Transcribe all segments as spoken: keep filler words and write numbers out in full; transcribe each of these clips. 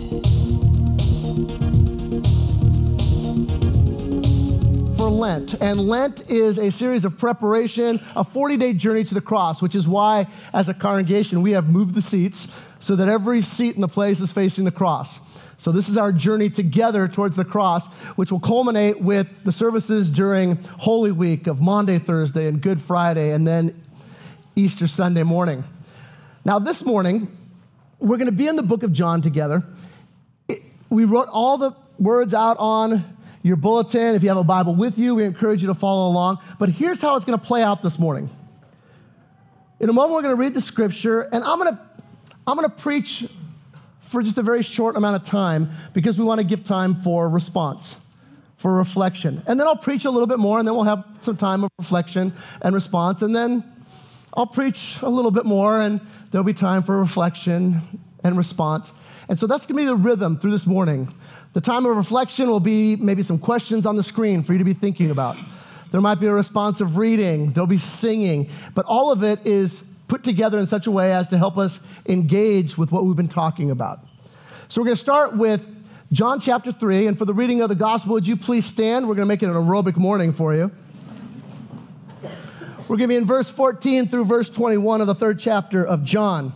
Lent. And Lent is a series of preparation, a forty-day journey to the cross, which is why, as a congregation, we have moved the seats so that every seat in the place is facing the cross. So this is our journey together towards the cross, which will culminate with the services during Holy Week of Maundy, Thursday, and Good Friday, and then Easter Sunday morning. Now, this morning, we're going to be in the book of John together. It, we wrote all the words out on your bulletin. If you have a Bible with you, we encourage you to follow along. But here's how it's going to play out this morning. In a moment, we're going to read the scripture, and I'm going to I'm going to preach for just a very short amount of time because we want to give time for response, for reflection. And then I'll preach a little bit more, and then we'll have some time of reflection and response. And then I'll preach a little bit more, and there'll be time for reflection and response. And so that's going to be the rhythm through this morning. The time of reflection will be maybe some questions on the screen for you to be thinking about. There might be a responsive reading. There'll be singing. But all of it is put together in such a way as to help us engage with what we've been talking about. So we're going to start with John chapter three. And for the reading of the gospel, would you please stand? We're going to make it an aerobic morning for you. We're going to be in verse fourteen through verse twenty-one of the third chapter of John.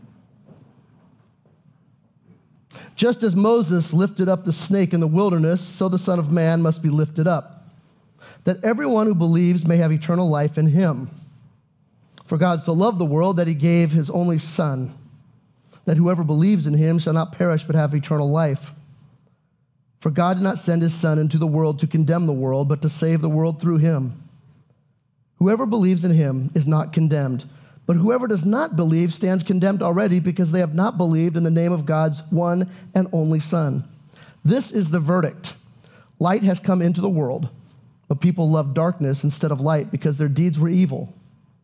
Just as Moses lifted up the snake in the wilderness, so the Son of Man must be lifted up, that everyone who believes may have eternal life in him. For God so loved the world that he gave his only Son, that whoever believes in him shall not perish but have eternal life. For God did not send his Son into the world to condemn the world, but to save the world through him. Whoever believes in him is not condemned, but whoever does not believe stands condemned already because they have not believed in the name of God's one and only Son. This is the verdict. Light has come into the world, but people love darkness instead of light because their deeds were evil.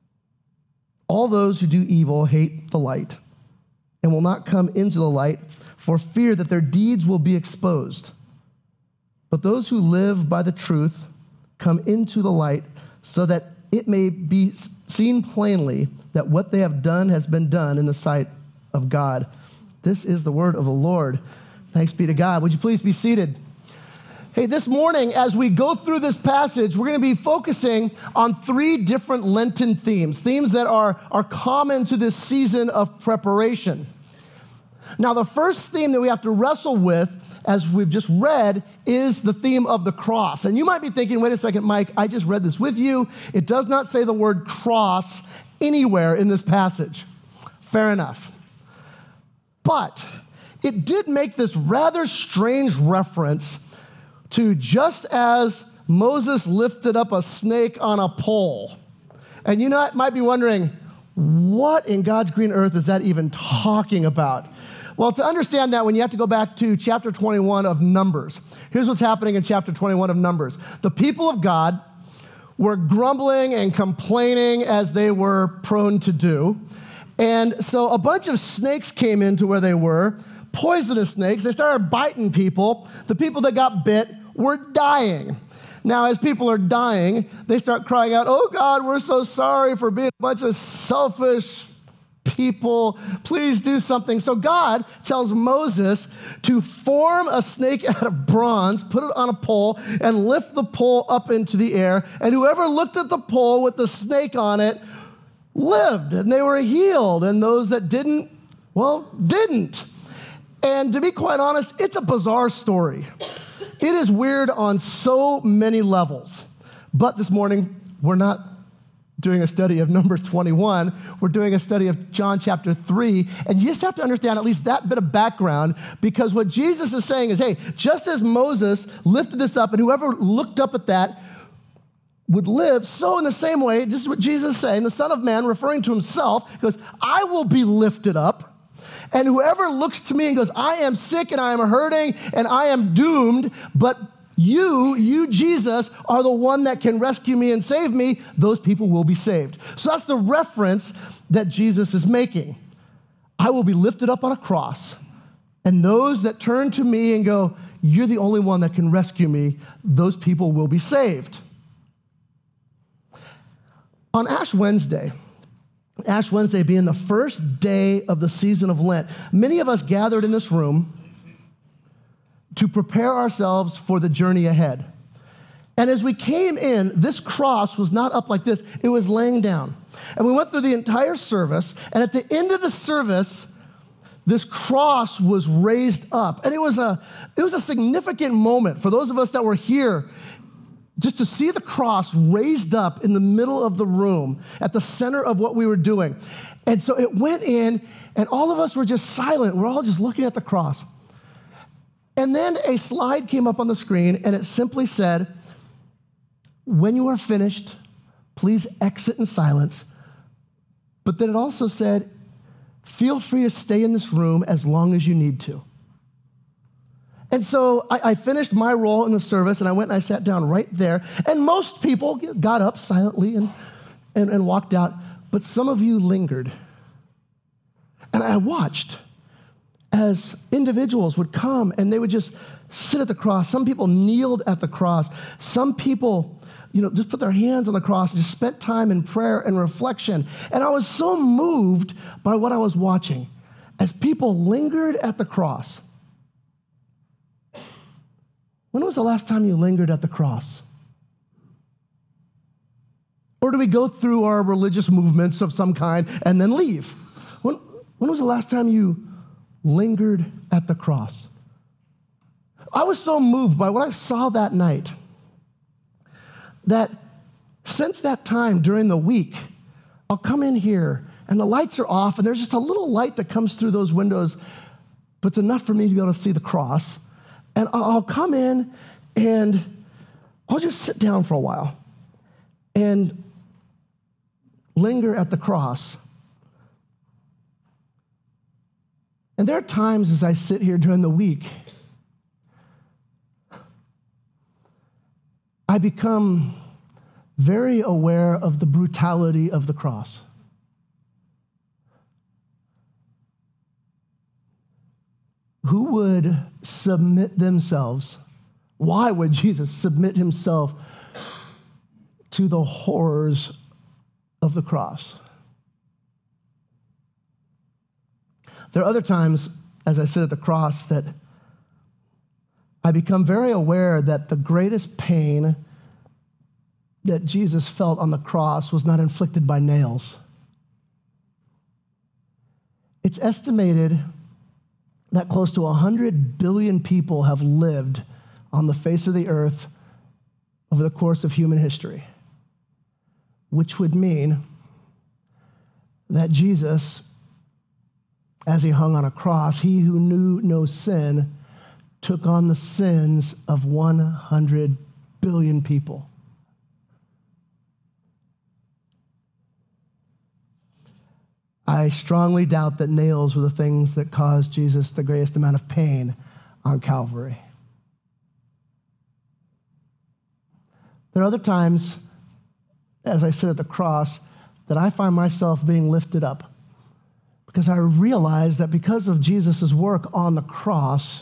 All those who do evil hate the light and will not come into the light for fear that their deeds will be exposed. But those who live by the truth come into the light so that it may be seen plainly that what they have done has been done in the sight of God. This is the word of the Lord. Thanks be to God. Would you please be seated? Hey, this morning, as we go through this passage, we're going to be focusing on three different Lenten themes, themes that are, are common to this season of preparation. Now, the first theme that we have to wrestle with, as we've just read, is the theme of the cross. And you might be thinking, wait a second, Mike, I just read this with you. It does not say the word cross anywhere in this passage. Fair enough. But it did make this rather strange reference to just as Moses lifted up a snake on a pole. And you know, might be wondering, what in God's green earth is that even talking about? Well, to understand that, when you have to go back to chapter twenty-one of Numbers. Here's what's happening in chapter twenty-one of Numbers. The people of God were grumbling and complaining as they were prone to do. And so a bunch of snakes came into where they were, poisonous snakes. They started biting people. The people that got bit were dying. Now, as people are dying, they start crying out, "Oh God, we're so sorry for being a bunch of selfish people. Please do something." So God tells Moses to form a snake out of bronze, put it on a pole, and lift the pole up into the air. And whoever looked at the pole with the snake on it lived, and they were healed. And those that didn't, well, didn't. And to be quite honest, it's a bizarre story. It is weird on so many levels. But this morning, we're not doing a study of Numbers twenty-one. We're doing a study of John chapter three. And you just have to understand at least that bit of background, because what Jesus is saying is, hey, just as Moses lifted this up and whoever looked up at that would live, so in the same way, this is what Jesus is saying, the Son of Man, referring to himself, goes, I will be lifted up. And whoever looks to me and goes, I am sick and I am hurting and I am doomed, but You, you, Jesus, are the one that can rescue me and save me, those people will be saved. So that's the reference that Jesus is making. I will be lifted up on a cross, and those that turn to me and go, you're the only one that can rescue me, those people will be saved. On Ash Wednesday, Ash Wednesday being the first day of the season of Lent, many of us gathered in this room to prepare ourselves for the journey ahead. And as we came in, this cross was not up like this. It was laying down. And we went through the entire service, and at the end of the service, this cross was raised up. And it was a, it was a significant moment for those of us that were here, just to see the cross raised up in the middle of the room, at the center of what we were doing. And so it went in, and all of us were just silent. We're all just looking at the cross. And then a slide came up on the screen, and it simply said, "When you are finished, please exit in silence." But then it also said, "Feel free to stay in this room as long as you need to." And so I, I finished my role in the service, and I went and I sat down right there. And most people got up silently and, and, and walked out, but some of you lingered. And I watched as individuals would come and they would just sit at the cross. Some people kneeled at the cross. Some people, you know, just put their hands on the cross and just spent time in prayer and reflection. And I was so moved by what I was watching as people lingered at the cross. When was the last time you lingered at the cross? Or do we go through our religious movements of some kind and then leave? When, when was the last time you lingered at the cross? I was so moved by what I saw that night that since that time during the week, I'll come in here and the lights are off and there's just a little light that comes through those windows, but it's enough for me to be able to see the cross. And I'll come in and I'll just sit down for a while and linger at the cross. And there are times as I sit here during the week, I become very aware of the brutality of the cross. Who would submit themselves? Why would Jesus submit himself to the horrors of the cross? There are other times, as I sit at the cross, that I become very aware that the greatest pain that Jesus felt on the cross was not inflicted by nails. It's estimated that close to one hundred billion people have lived on the face of the earth over the course of human history, which would mean that Jesus, as he hung on a cross, he who knew no sin, took on the sins of one hundred billion people. I strongly doubt that nails were the things that caused Jesus the greatest amount of pain on Calvary. There are other times, as I sit at the cross, that I find myself being lifted up because I realize that because of Jesus' work on the cross,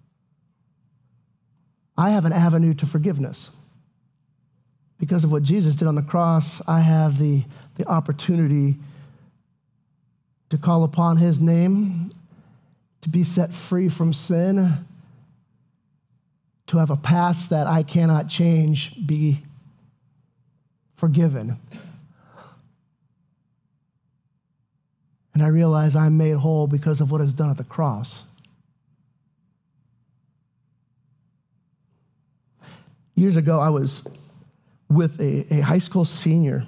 I have an avenue to forgiveness. Because of what Jesus did on the cross, I have the, the opportunity to call upon his name, to be set free from sin, to have a past that I cannot change be forgiven. And I realize I'm made whole because of what is done at the cross. Years ago, I was with a, a high school senior.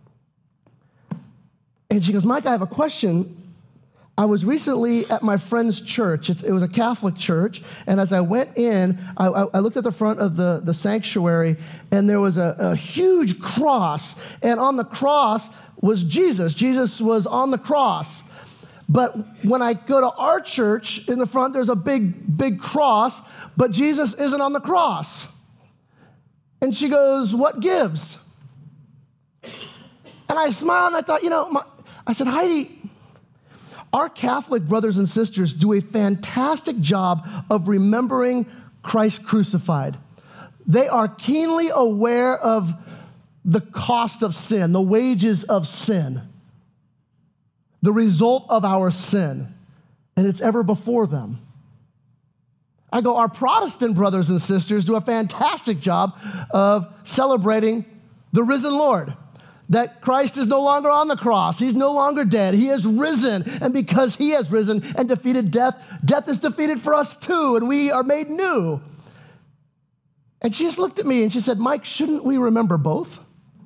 And she goes, "Mike, I have a question. I was recently at my friend's church. It's, it was a Catholic church. And as I went in, I, I looked at the front of the, the sanctuary, and there was a, a huge cross. And on the cross was Jesus. Jesus was on the cross. But when I go to our church, in the front, there's a big, big cross, but Jesus isn't on the cross." And she goes, "What gives?" And I smiled, and I thought, you know, my, I said, "Heidi, our Catholic brothers and sisters do a fantastic job of remembering Christ crucified. They are keenly aware of the cost of sin, the wages of sin, the result of our sin, and it's ever before them. I go, our Protestant brothers and sisters do a fantastic job of celebrating the risen Lord, that Christ is no longer on the cross. He's no longer dead. He has risen. And because he has risen and defeated death, death is defeated for us too, and we are made new. And she just looked at me and she said, Mike, shouldn't we remember both?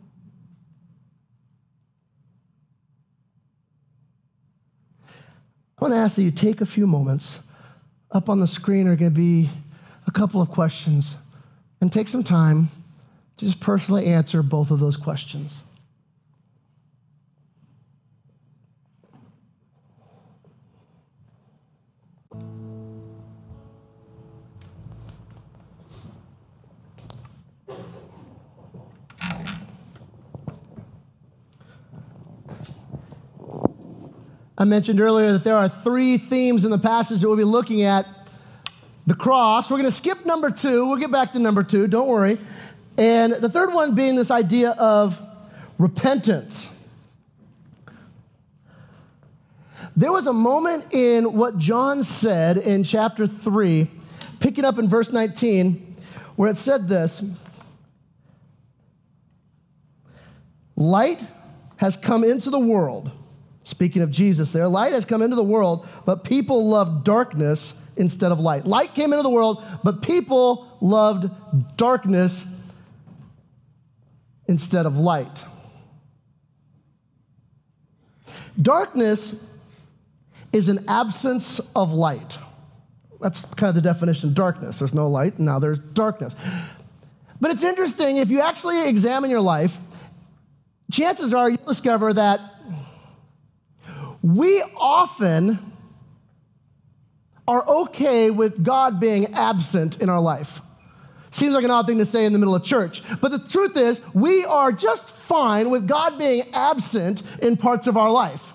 I want to ask that you take a few moments. Up on the screen are going to be a couple of questions, and take some time to just personally answer both of those questions. I mentioned earlier that there are three themes in the passage that we'll be looking at. The cross. We're going to skip number two. We'll get back to number two. Don't worry. And the third one being this idea of repentance. There was a moment in what John said in chapter three, picking up in verse nineteen, where it said this: light has come into the world. Speaking of Jesus there, light has come into the world, but people loved darkness instead of light. Light came into the world, but people loved darkness instead of light. Darkness is an absence of light. That's kind of the definition of darkness. There's no light, and now there's darkness. But it's interesting, if you actually examine your life, chances are you'll discover that we often are okay with God being absent in our life. Seems like an odd thing to say in the middle of church, but the truth is, we are just fine with God being absent in parts of our life.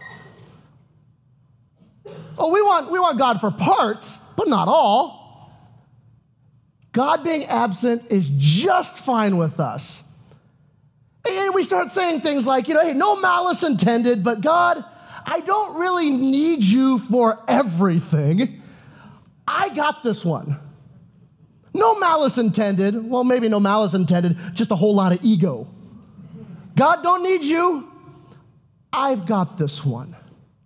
Oh, we want, we want God for parts, but not all. God being absent is just fine with us. And we start saying things like, you know, hey, no malice intended, but God, I don't really need you for everything. I got this one. No malice intended. Well, maybe no malice intended, just a whole lot of ego. God, don't need you. I've got this one.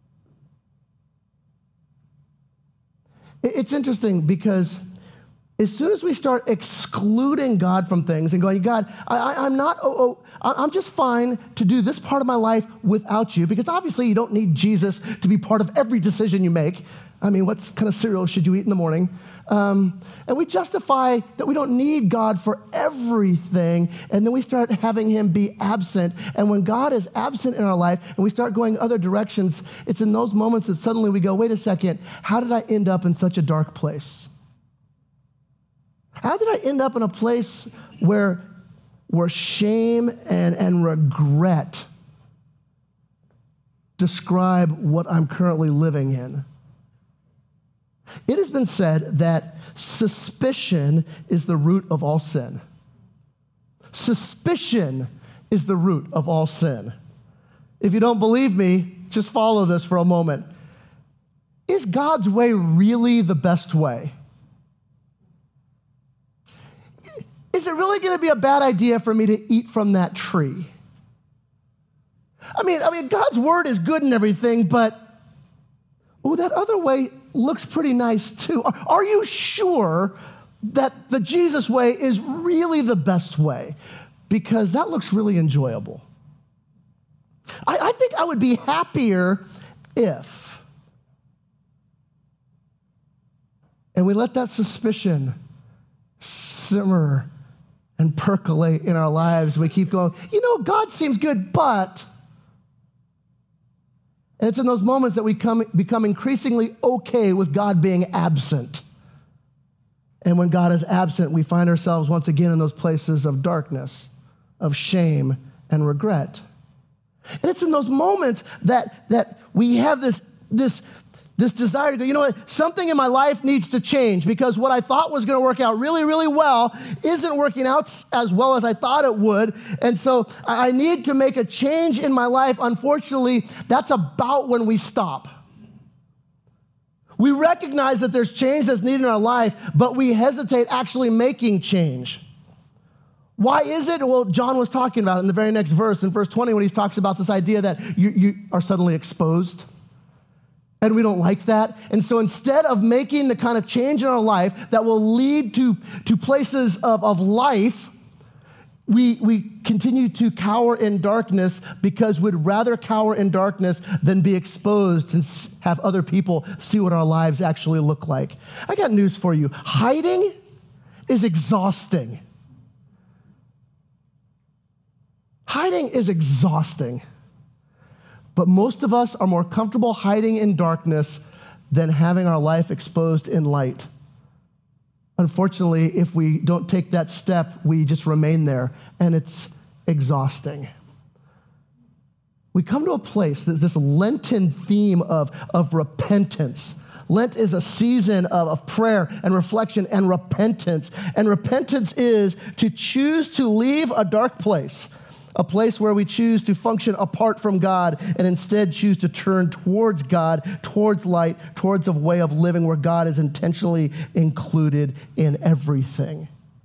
It's interesting because as soon as we start excluding God from things and going, God, I, I, I'm not, oh, oh, I'm just fine to do this part of my life without you, because obviously you don't need Jesus to be part of every decision you make. I mean, what kind of cereal should you eat in the morning? Um, and we justify that we don't need God for everything, and then we start having him be absent. And when God is absent in our life and we start going other directions, it's in those moments that suddenly we go, wait a second, how did I end up in such a dark place? How did I end up in a place where, where shame and, and regret describe what I'm currently living in? It has been said that suspicion is the root of all sin. Suspicion is the root of all sin. If you don't believe me, just follow this for a moment. Is God's way really the best way? Is it really going to be a bad idea for me to eat from that tree? I mean, I mean, God's word is good and everything, but oh, that other way looks pretty nice too. Are, are you sure that the Jesus way is really the best way? Because that looks really enjoyable. I, I think I would be happier if, and we let that suspicion simmer and percolate in our lives. We keep going, you know, God seems good, but... And it's in those moments that we come, become increasingly okay with God being absent. And when God is absent, we find ourselves once again in those places of darkness, of shame and regret. And it's in those moments that, that we have this, this, this desire to go, you know what, something in my life needs to change, because what I thought was going to work out really, really well isn't working out as well as I thought it would. And so I need to make a change in my life. Unfortunately, that's about when we stop. We recognize that there's change that's needed in our life, but we hesitate actually making change. Why is it? Well, John was talking about it in the very next verse, in verse twenty, when he talks about this idea that you, you are suddenly exposed. And we don't like that. And so instead of making the kind of change in our life that will lead to, to places of, of life, we, we continue to cower in darkness because we'd rather cower in darkness than be exposed and have other people see what our lives actually look like. I got news for you. Hiding is exhausting. Hiding is exhausting. But most of us are more comfortable hiding in darkness than having our life exposed in light. Unfortunately, if we don't take that step, we just remain there, and it's exhausting. We come to a place, this Lenten theme of, of repentance. Lent is a season of, of prayer and reflection and repentance. And repentance is to choose to leave a dark place, a place where we choose to function apart from God and instead choose to turn towards God, towards light, towards a way of living where God is intentionally included in everything.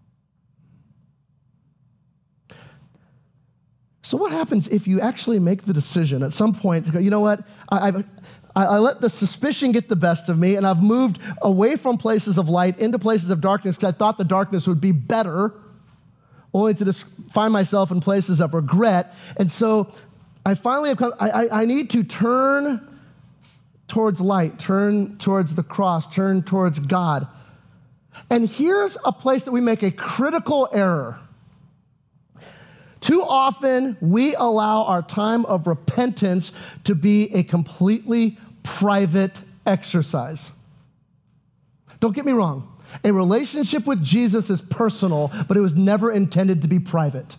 So what happens if you actually make the decision at some point to go, you know what, I, I've, I, I let the suspicion get the best of me, and I've moved away from places of light into places of darkness because I thought the darkness would be better, only to just find myself in places of regret. And so I finally have come, I, I, I need to turn towards light, turn towards the cross, turn towards God. And here's a place that we make a critical error. Too often, we allow our time of repentance to be a completely private exercise. Don't get me wrong. A relationship with Jesus is personal, but it was never intended to be private.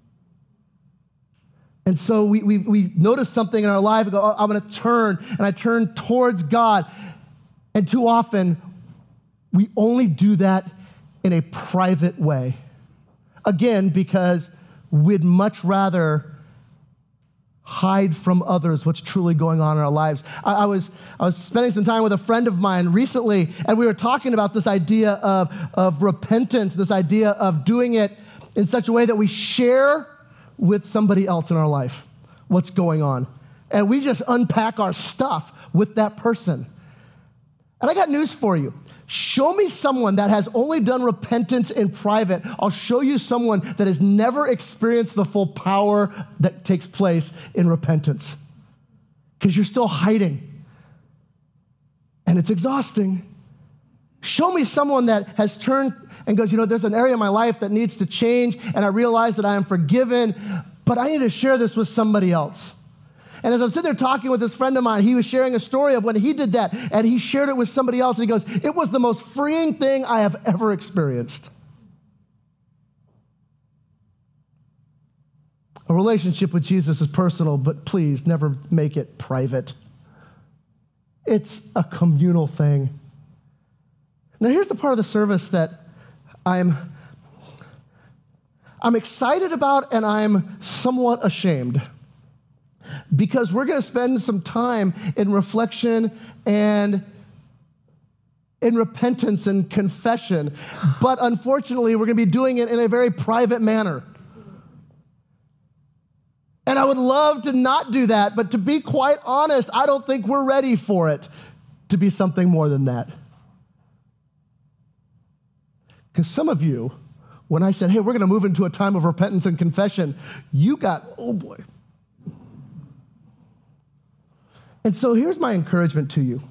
And so we, we, we notice something in our life and go, oh, I'm going to turn, and I turn towards God. And too often, we only do that in a private way. Again, because we'd much rather hide from others what's truly going on in our lives. I, I was I was spending some time with a friend of mine recently, and we were talking about this idea of, of repentance, this idea of doing it in such a way that we share with somebody else in our life what's going on. And we just unpack our stuff with that person. And I got news for you. Show me someone that has only done repentance in private. I'll show you someone that has never experienced the full power that takes place in repentance. Because you're still hiding. And it's exhausting. Show me someone that has turned and goes, you know, there's an area of my life that needs to change, and I realize that I am forgiven, but I need to share this with somebody else. And as I'm sitting there talking with this friend of mine, he was sharing a story of when he did that, and he shared it with somebody else, and he goes, it was the most freeing thing I have ever experienced. A relationship with Jesus is personal, but please never make it private. It's a communal thing. Now, here's the part of the service that I'm, I'm excited about and I'm somewhat ashamed. Because we're going to spend some time in reflection and in repentance and confession. But unfortunately, we're going to be doing it in a very private manner. And I would love to not do that, but to be quite honest, I don't think we're ready for it to be something more than that. Because some of you, when I said, hey, we're going to move into a time of repentance and confession, you got, oh boy. And so here's my encouragement to you.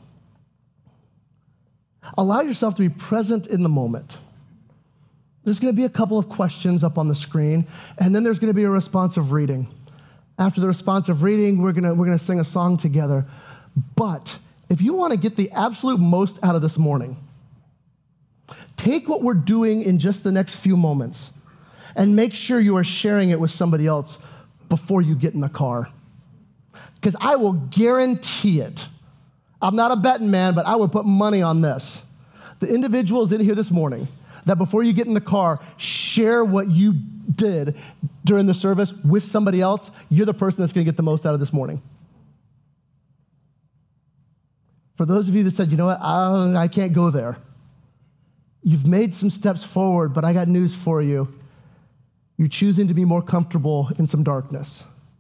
Allow yourself to be present in the moment. There's going to be a couple of questions up on the screen, and then there's going to be a responsive reading. After the responsive reading, we're going to, we're going to sing a song together. But if you want to get the absolute most out of this morning, take what we're doing in just the next few moments and make sure you are sharing it with somebody else before you get in the car. Because I will guarantee it. I'm not a betting man, but I would put money on this. The individuals in here this morning that before you get in the car, share what you did during the service with somebody else, you're the person that's going to get the most out of this morning. For those of you that said, you know what, I, I can't go there. You've made some steps forward, but I got news for you. You're choosing to be more comfortable in some darkness.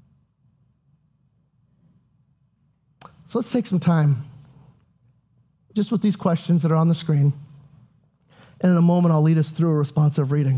So let's take some time just with these questions that are on the screen. And in a moment, I'll lead us through a responsive reading.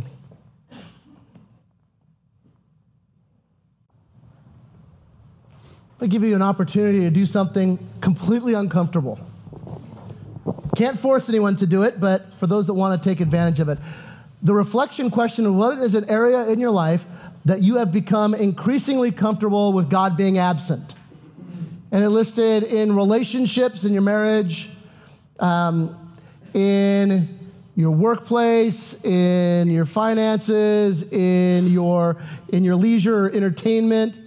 I'll give you an opportunity to do something completely uncomfortable. Can't force anyone to do it, but for those that want to take advantage of it, the reflection question of what is an area in your life that you have become increasingly comfortable with God being absent? And it listed in relationships, in your marriage, um, in your workplace, in your finances, in your, in your leisure or entertainment.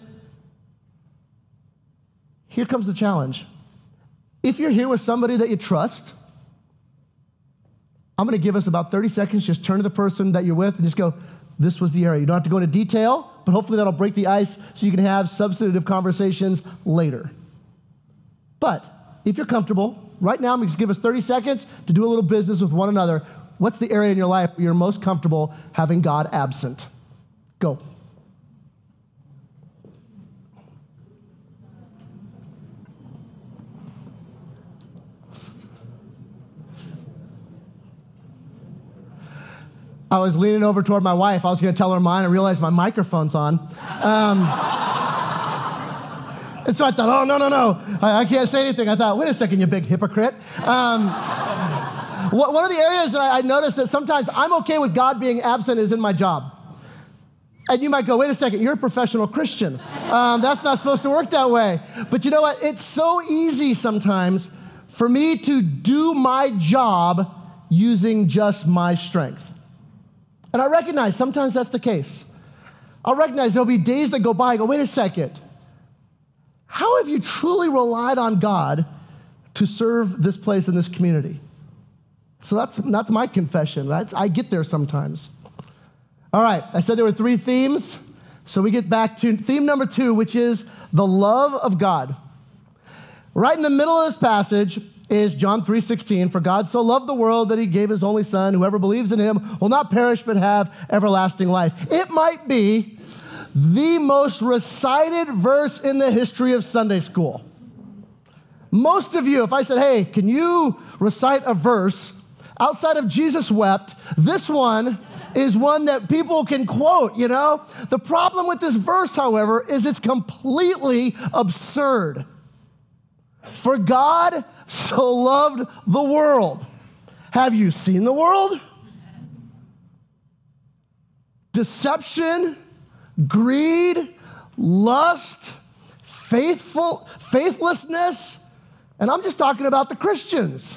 Here comes the challenge. If you're here with somebody that you trust, I'm going to give us about thirty seconds. Just turn to the person that you're with and just go, this was the area. You don't have to go into detail, but hopefully that'll break the ice so you can have substantive conversations later. But if you're comfortable, right now I'm going to give us thirty seconds to do a little business with one another. What's the area in your life where you're most comfortable having God absent? Go. I was leaning over toward my wife. I was going to tell her mine. I realized my microphone's on. Um, and so I thought, oh, no, no, no. I, I can't say anything. I thought, wait a second, you big hypocrite. Um, one of the areas that I, I noticed that sometimes I'm okay with God being absent is in my job. And you might go, wait a second, you're a professional Christian. Um, that's not supposed to work that way. But you know what? It's so easy sometimes for me to do my job using just my strength. And I recognize sometimes that's the case. I'll recognize there'll be days that go by and go, wait a second. How have you truly relied on God to serve this place in this community? So that's, that's my confession. That's, I get there sometimes. All right, I said there were three themes. So we get back to theme number two, which is the love of God. Right in the middle of this passage is John three sixteen. For God so loved the world that he gave his only son. Whoever believes in him will not perish but have everlasting life. It might be the most recited verse in the history of Sunday school. Most of you, if I said, hey, can you recite a verse outside of Jesus wept, this one is one that people can quote, you know? The problem with this verse, however, is it's completely absurd. For God so loved the world. Have you seen the world? Deception, greed, lust, faithful, faithlessness, and I'm just talking about the Christians.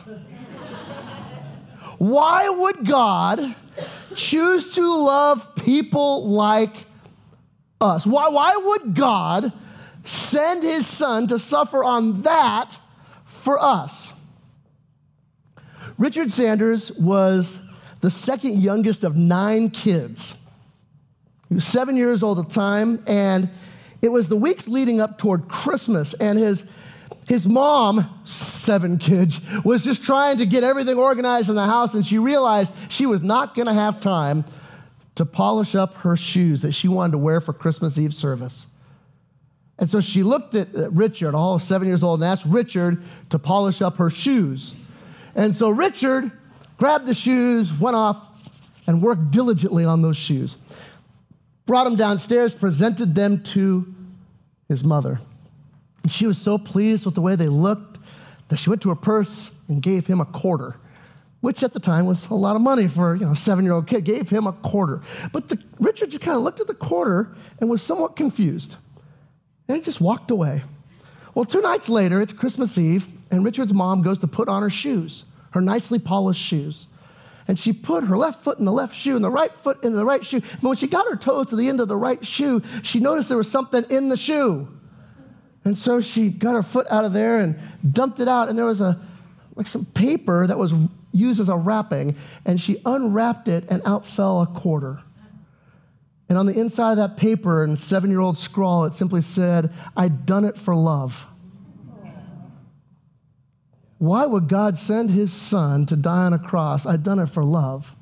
Why would God choose to love people like us? Why, why would God send his son to suffer on that for us? Richard Sanders was the second youngest of nine kids. He was seven years old at the time, and it was the weeks leading up toward Christmas, and his His mom, seven kids, was just trying to get everything organized in the house, and she realized she was not going to have time to polish up her shoes that she wanted to wear for Christmas Eve service. And so she looked at Richard, all seven years old, and asked Richard to polish up her shoes. And so Richard grabbed the shoes, went off, and worked diligently on those shoes. Brought them downstairs, presented them to his mother. And she was so pleased with the way they looked that she went to her purse and gave him a quarter, which at the time was a lot of money for, you know, a seven-year-old kid. Gave him a quarter. But the, Richard just kind of looked at the quarter and was somewhat confused. And he just walked away. Well, two nights later, it's Christmas Eve, and Richard's mom goes to put on her shoes, her nicely polished shoes. And she put her left foot in the left shoe and the right foot in the right shoe. But when she got her toes to the end of the right shoe, she noticed there was something in the shoe. And so she got her foot out of there and dumped it out, and there was a like some paper that was used as a wrapping, and she unwrapped it, and out fell a quarter. And on the inside of that paper, in seven-year-old scrawl, it simply said, "I'd done it for love." why would God send his son to die on a cross? I'd done it for love.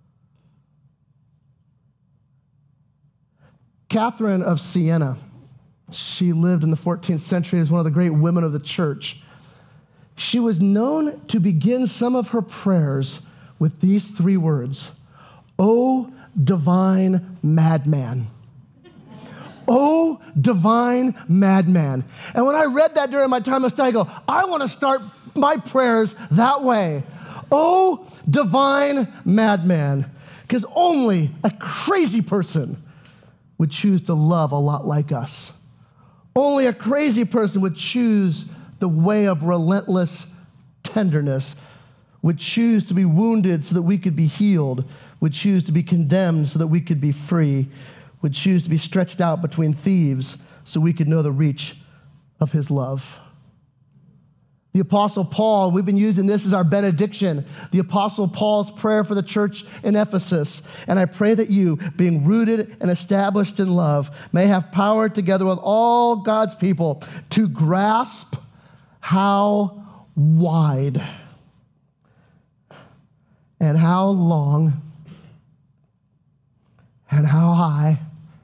Catherine of Siena, she lived in the fourteenth century as one of the great women of the church. She was known to begin some of her prayers with these three words: "O divine madman." Oh, divine madman. And when I read that during my time of study, I go, I want to start my prayers that way. Oh, divine madman. Because only a crazy person would choose to love a lot like us. Only a crazy person would choose the way of relentless tenderness, would choose to be wounded so that we could be healed, would choose to be condemned so that we could be free, would choose to be stretched out between thieves so we could know the reach of his love. The Apostle Paul, we've been using this as our benediction, the Apostle Paul's prayer for the church in Ephesus. And I pray that you, being rooted and established in love, may have power together with all God's people to grasp how wide and how long and how high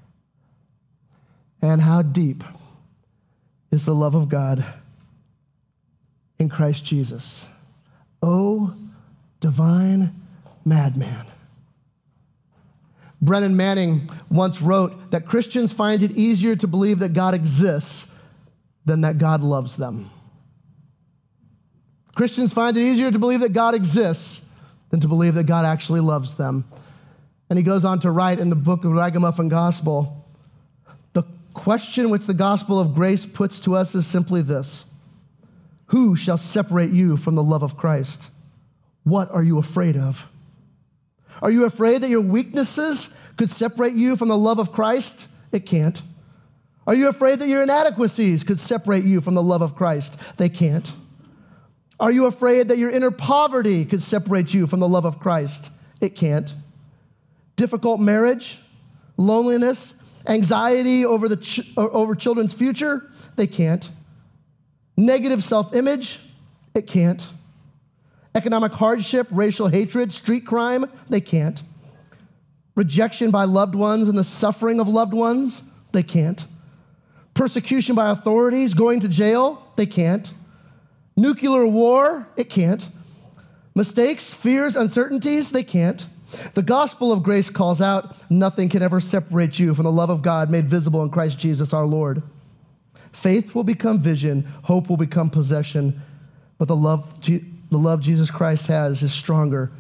and how deep is the love of God in Christ Jesus. Oh, divine madman. Brennan Manning once wrote that Christians find it easier to believe that God exists than that God loves them. Christians find it easier to believe that God exists than to believe that God actually loves them. And he goes on to write in the book of Ragamuffin Gospel, the question which the gospel of grace puts to us is simply this: who shall separate you from the love of Christ? What are you afraid of? Are you afraid that your weaknesses could separate you from the love of Christ? It can't. Are you afraid that your inadequacies could separate you from the love of Christ? They can't. Are you afraid that your inner poverty could separate you from the love of Christ? It can't. Difficult marriage, loneliness, anxiety over, the ch- over children's future? They can't. Negative self-image? It can't. Economic hardship, racial hatred, street crime? They can't. Rejection by loved ones and the suffering of loved ones? They can't. Persecution by authorities, going to jail? They can't. Nuclear war? It can't. Mistakes, fears, uncertainties? They can't. The gospel of grace calls out, nothing can ever separate you from the love of God made visible in Christ Jesus our Lord. Faith will become vision, hope will become possession, but the love, the love Jesus Christ has is stronger.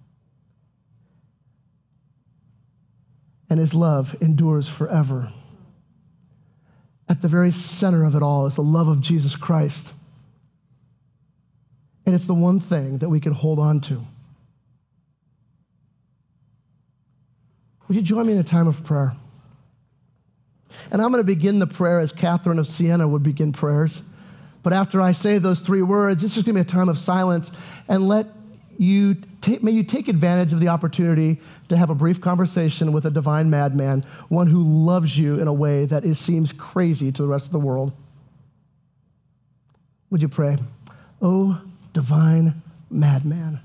And his love endures forever. At the very center of it all is the love of Jesus Christ. And it's the one thing that we can hold on to. Would you join me in a time of prayer? And I'm going to begin the prayer as Catherine of Siena would begin prayers. But after I say those three words, it's just going to be a time of silence. And let you take, may you take advantage of the opportunity to have a brief conversation with a divine madman, one who loves you in a way that is, seems crazy to the rest of the world. Would you pray? Oh, divine madman.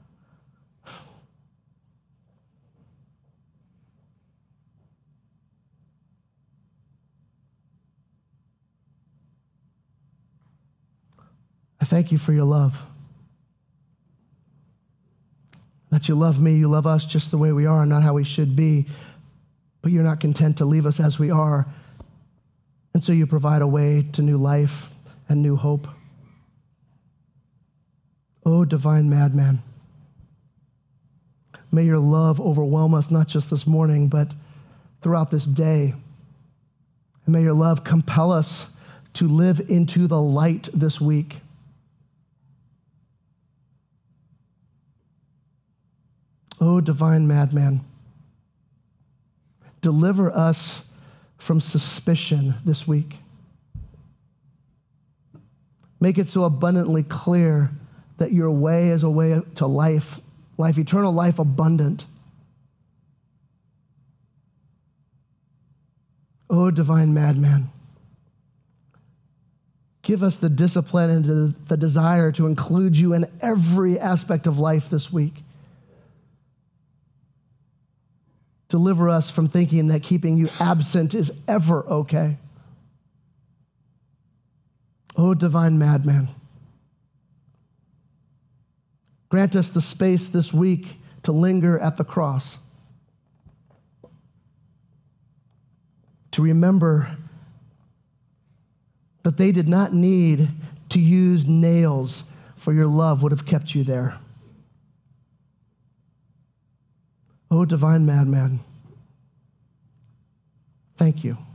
I thank you for your love. That you love me, you love us just the way we are, not how we should be. But you're not content to leave us as we are. And so you provide a way to new life and new hope. Oh, divine madman. May your love overwhelm us, not just this morning, but throughout this day. And may your love compel us to live into the light this week. Oh, divine madman, deliver us from suspicion this week. Make it so abundantly clear that your way is a way to life, life, eternal life abundant. Oh, divine madman, Give us the discipline and the desire to include you in every aspect of life this week. Deliver us from thinking that keeping you absent is ever okay. Oh, divine madman. Grant us the space this week to linger at the cross, to remember that they did not need to use nails, for your love would have kept you there. Oh, divine madman, thank you.